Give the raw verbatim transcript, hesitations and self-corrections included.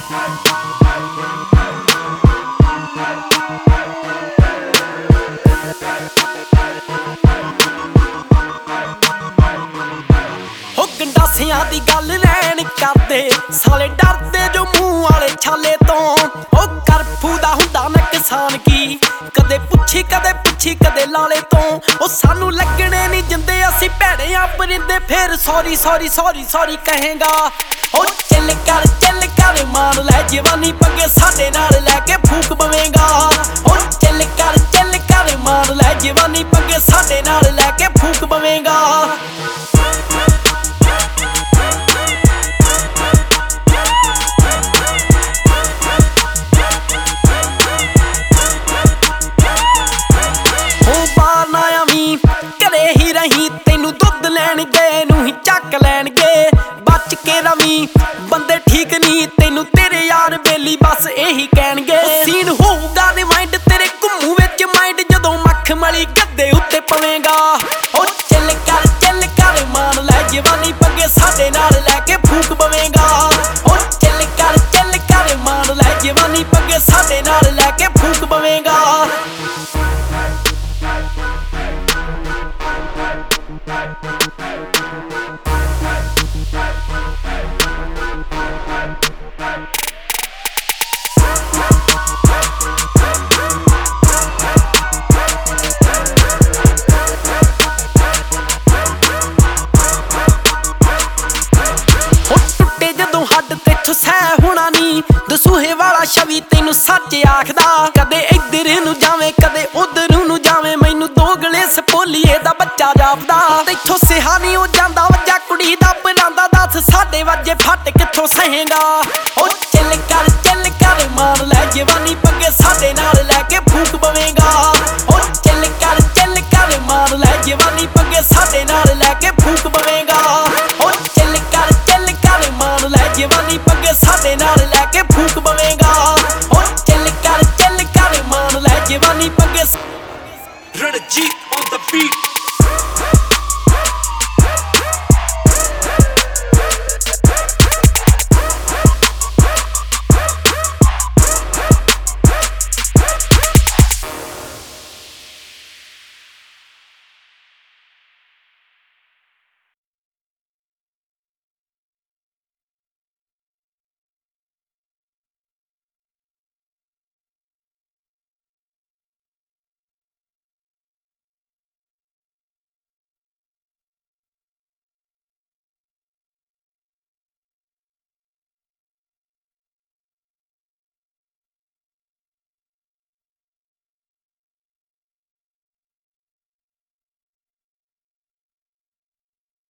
हो गंडासियां दी गल रैन करदे साले डरदे जो मूंह वाले छाले तो ओ करफू दा हुंदा नुकसान की कदे पुछी कदे पुछी कदे लाले तो ओ सानू लगने नहीं जिंदे असी भैड़े आ परिंदे फिर सॉरी सॉरी सॉरी सॉरी कहेगा ओ चिल कर चिल कर मान लै जवानी पगे साडे नाल लैके फूक पवेगा ओ चिल कर चिल कर मान लै जवानी पगे साडे नाल लैके फूक पवेगा ਚੱਕ ਲੈਣਗੇ ਬਚ ਕੇ ਰਵੀ ਬੰਦੇ ਠੀਕ ਨਹੀਂ ਤੈਨੂੰ ਤੇਰੇ ਯਾਰ ਬੇਲੀ ਬਸ ਇਹੀ ਕਹਿਣਗੇ ਸੀਨ ਹੋਊਗਾ ਰਿਮਾਈਂਡ ਤੇਰੇ ਘੁੰਮੂ ਵਿੱਚ ਮਾਈਂਡ ਜਦੋਂ ਮੱਖ ਮਲੀ ਗੱਦੇ ਉੱਤੇ ਪਵੇਂਗਾ ਉਹ ਚੱਲ ਕਰ ਚੱਲ ਕਰ ਮਾਨ ਲੈ ਜਵਾਨੀ ਪੱਗੇ ਸਾਡੇ ਨਾਲ ਲੈ ਕੇ ਫੂਕ ਪਵੇਂਗਾ ਉਹ ਚੱਲ ਕਰ ਚੱਲ ਕਰ ਮਾਨ ਲੈ ਜਵਾਨੀ ਪੱਗੇ ਸਾਡੇ ਨਾਲ ਲੈ ਕੇ ਫੂਕ ਪਵੇਂਗਾ ਸਹਿ ਹੋਣਾ ਨੀ ਦਸੂਹੇ ਵਾਲਾ ਛਵੀ ਤੈਨੂੰ ਸੱਚ ਆਖਦਾ ਕਦੇ ਇੱਧਰ ਨੂੰ ਜਾਵੇਂ ਕਦੇ ਉਧਰ ਨੂੰ ਜਾਵੇਂ ਮੈਨੂੰ ਦੋਗਲੇ ਸਪੋਲੀਏ ਦਾ ਬੱਚਾ ਜਾਪਦਾ ਤੈਥੋਂ ਸਿਹਾ ਨਹੀਂ ਉਹ ਜਾਂਦਾ ਵੱਜਾ ਕੁੜੀ ਦਾ ਬਣਾਉਂਦਾ ਦੱਸ ਸਾਡੇ ਵੱਜੇ ਫੱਟ ਕਿੱਥੋਂ ਸਹੇਗਾ